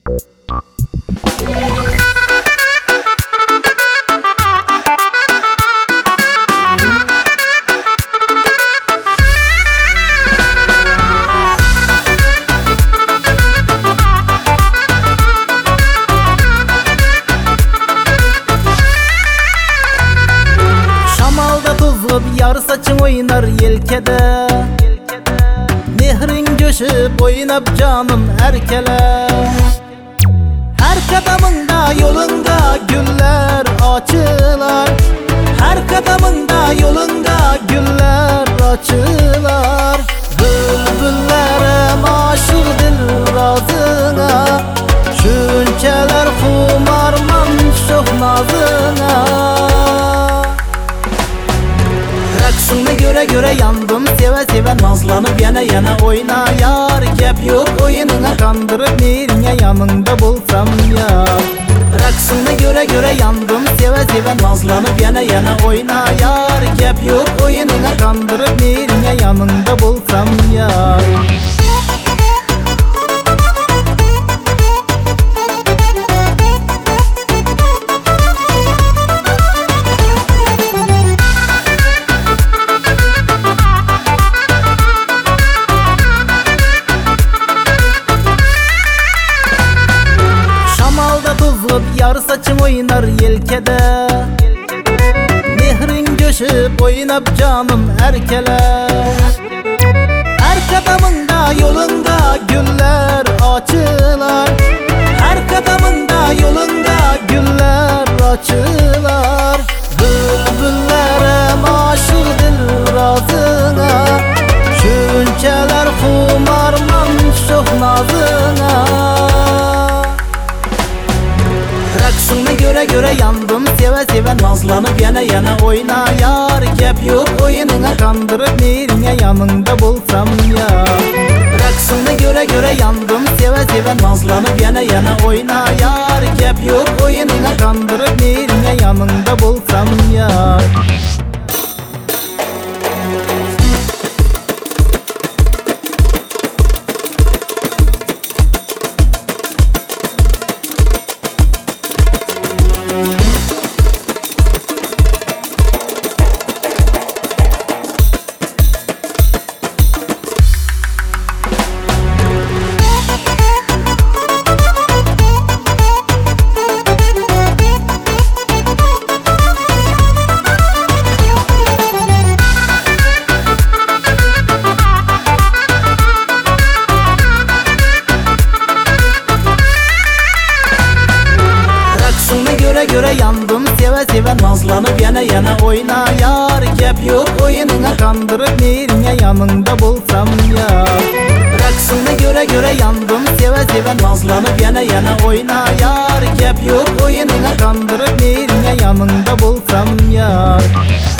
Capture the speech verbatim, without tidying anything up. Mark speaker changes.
Speaker 1: Yar saçın oynar yelkede, mehrin coşup oynap canım erkele. Her kadamında yolunda güller açılar, her kadamında yolunda güller açılar. Bülbüllere maşuk dil razına, şünçeler kumarman çok nazına. Raksını göre göre yandım, seve seve nazlanıp yana yana oyna yar. Gep yok oyununa kandırıp mirine yanında bulsam ya. Raksını göre göre yandım, seve seve nazlanıp yana yana oyna yar. Gep yok oyununa kandırıp mirine yanında bulsam ya. Yar saçın oynar yelkede, mehrin coşup oynap canım erkele. Her kadamında yolunda güller açılar, her kadamında yolunda güller açılar. Bülbüllere maşuk dil razına, şünçeler kumarman çok nazına. Raksını göre göre yandım, seve seve nazlanıp yana yana oyna yar. Gep yok oyununa kandırıp mirine yanında bulsam ya. Raksını göre göre yandım, seve seve nazlanıp yana yana oyna yar. Gep yok oyununa kandırıp mirine yanında bulsam ya. Göre göre yandım, seve seve nazlanıp yana yana oyna yar. Gep yok oyununa kandırıp mirine yanında bulsam ya. Raksını göre göre yandım, seve seve nazlanıp yana yana oyna yar. Gep yok oyununa kandırıp mirine yanında bulsam ya.